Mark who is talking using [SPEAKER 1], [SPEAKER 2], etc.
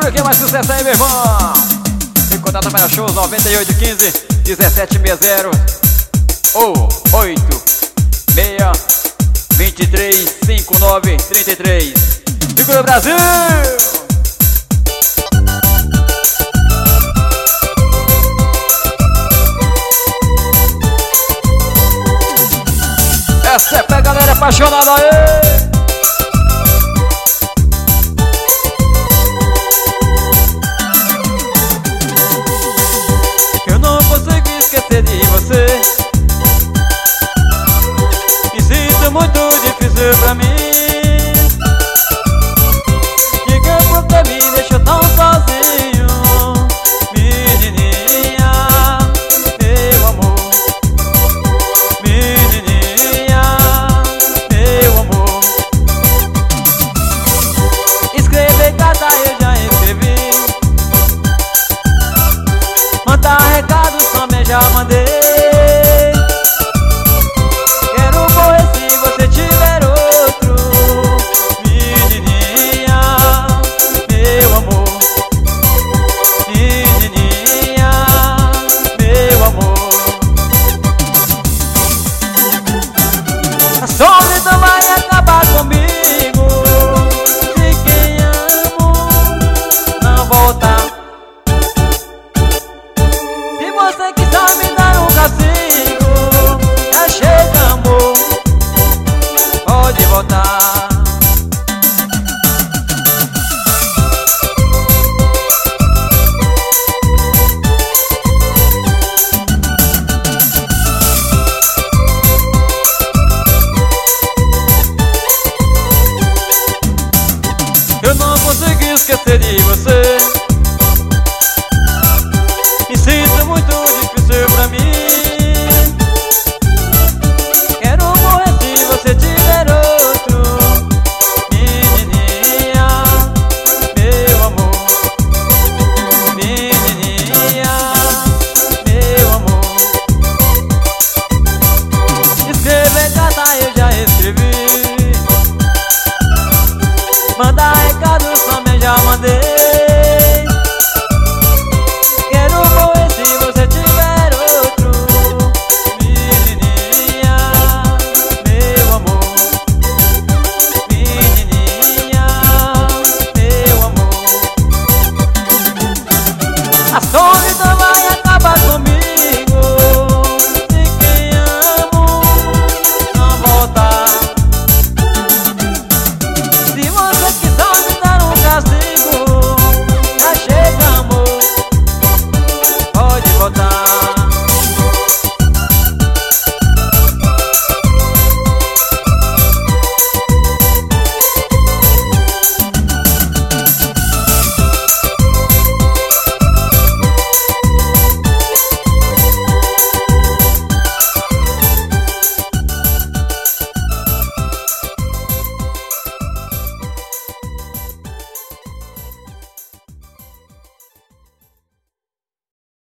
[SPEAKER 1] Olha o que é mais sucesso aí, meu irmão. Tem contato para shows 9815 1760 ou 86 23 59 33. Segura, Brasil! Essa é pra galera apaixonada aí! Eu não consigo esquecer de você. Me sinto muito difícil pra mim. Diga porque me deixou tão sozinho, menininha, meu amor. Menininha, meu amor. Escrever carta eu já escrevi. Mandar recado também já mandei. Quero morrer se você tiver outro, menininha, meu amor. Menininha, meu amor. A solidão vai acabar comigo se quem amo não voltar. Se você quiser me dar um castigo, já chega, amor, pode voltar. Eu não consegui esquecer de você. Me sinto muito difícil pra mim. Quero morrer se você tiver outro, menininha, meu amor. Menininha, meu amor. Escrever carta eu já escrevi. Mandar recado também já mandei.